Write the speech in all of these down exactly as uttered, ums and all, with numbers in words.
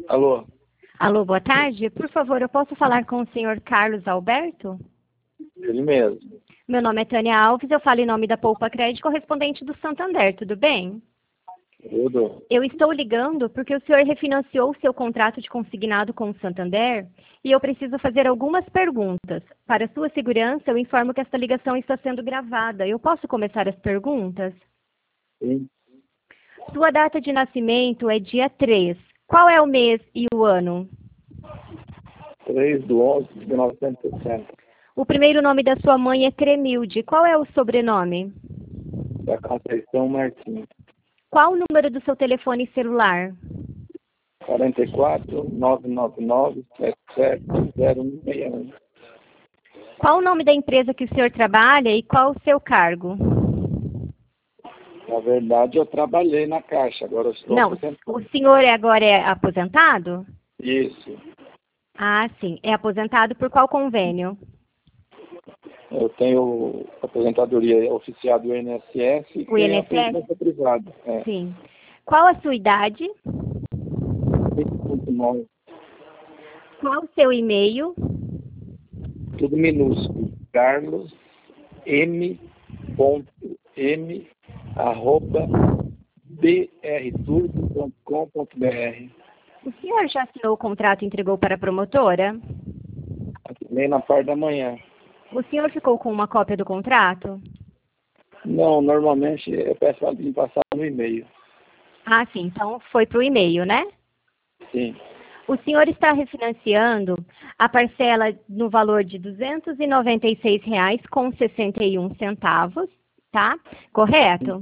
Alô? Alô, boa tarde. Por favor, eu posso falar com o senhor Carlos Alberto? Ele mesmo. Meu nome é Tânia Alves, eu falo em nome da Poupa Crédito, correspondente do Santander, tudo bem? Tudo. Eu estou ligando porque o senhor refinanciou o seu contrato de consignado com o Santander e eu preciso fazer algumas perguntas. Para sua segurança, eu informo que esta ligação está sendo gravada. Eu posso começar as perguntas? Sim. Sua data de nascimento é dia três. Qual é o mês e o ano? três de onze de mil novecentos e sessenta. O primeiro nome da sua mãe é Cremilde. Qual é o sobrenome? Da Conceição Martins. Qual o número do seu telefone celular? quarenta e quatro, nove nove nove, sete sete zero um seis um. Qual o nome da empresa que o senhor trabalha e qual o seu cargo? Na verdade, eu trabalhei na Caixa, agora eu estou Não, aposentado. o senhor é- agora é aposentado? Isso. Ah, sim. É aposentado por qual convênio? Eu tenho aposentadoria oficial do I N S S e O tenho I N S S? aposentadoria privada. É. Sim. Qual a sua idade? vinte e nove. Qual o seu e-mail? Tudo minúsculo. Carlos M. M. arroba b r turbo ponto com ponto b r. O senhor já assinou o contrato e entregou para a promotora? Assinei na parte da manhã. O senhor ficou com uma cópia do contrato? Não, normalmente eu peço para me passar no e-mail. Ah, sim. Então foi para o e-mail, né? Sim. O senhor está refinanciando a parcela no valor de duzentos e noventa e seis reais com sessenta e um centavos, tá? Correto?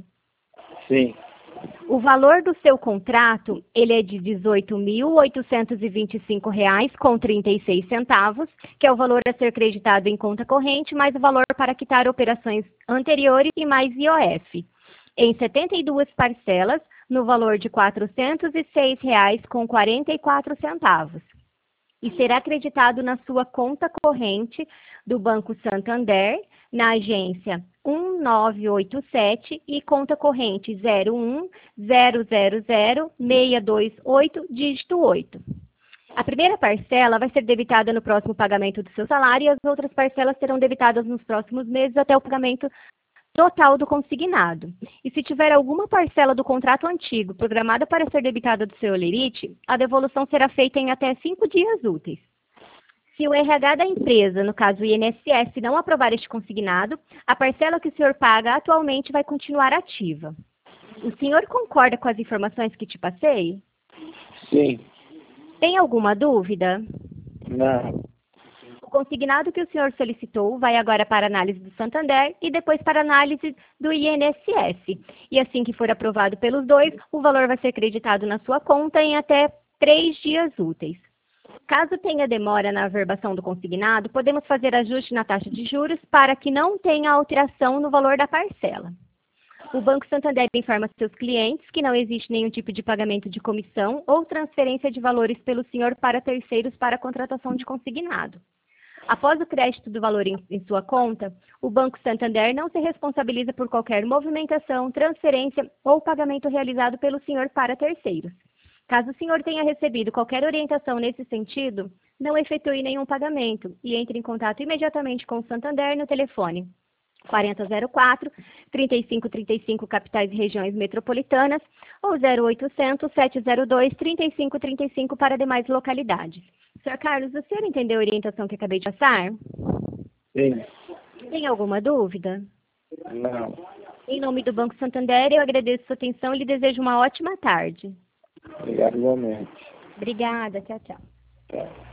Sim. O valor do seu contrato, ele é de dezoito mil oitocentos e vinte e cinco reais com trinta e seis centavos, que é o valor a ser creditado em conta corrente, mais o valor para quitar operações anteriores e mais I O F. Em setenta e duas parcelas, no valor de quatrocentos e seis reais com quarenta e quatro centavos. E será acreditado na sua conta corrente do Banco Santander, na agência um nove oito sete e conta corrente zero um zero zero zero seis dois oito, dígito oito. A primeira parcela vai ser debitada no próximo pagamento do seu salário e as outras parcelas serão debitadas nos próximos meses até o pagamento total do consignado. E se tiver alguma parcela do contrato antigo programada para ser debitada do seu holerite, a devolução será feita em até cinco dias úteis. Se o R H da empresa, no caso o I N S S, não aprovar este consignado, a parcela que o senhor paga atualmente vai continuar ativa. O senhor concorda com as informações que te passei? Sim. Tem alguma dúvida? Não. O consignado que o senhor solicitou vai agora para análise do Santander e depois para análise do I N S S. E assim que for aprovado pelos dois, o valor vai ser creditado na sua conta em até três dias úteis. Caso tenha demora na averbação do consignado, podemos fazer ajuste na taxa de juros para que não tenha alteração no valor da parcela. O Banco Santander informa seus clientes que não existe nenhum tipo de pagamento de comissão ou transferência de valores pelo senhor para terceiros para a contratação de consignado. Após o crédito do valor em, em sua conta, o Banco Santander não se responsabiliza por qualquer movimentação, transferência ou pagamento realizado pelo senhor para terceiros. Caso o senhor tenha recebido qualquer orientação nesse sentido, não efetue nenhum pagamento e entre em contato imediatamente com o Santander no telefone quarenta zero quatro, trinta e cinco trinta e cinco, capitais e regiões metropolitanas, ou zero oitocentos, sete zero dois, trinta e cinco trinta e cinco para demais localidades. senhor Carlos, o senhor entendeu a orientação que acabei de passar? Sim. Tem alguma dúvida? Não. Em nome do Banco Santander, eu agradeço sua atenção e lhe desejo uma ótima tarde. Obrigado igualmente. Obrigada, tchau, tchau. Tá.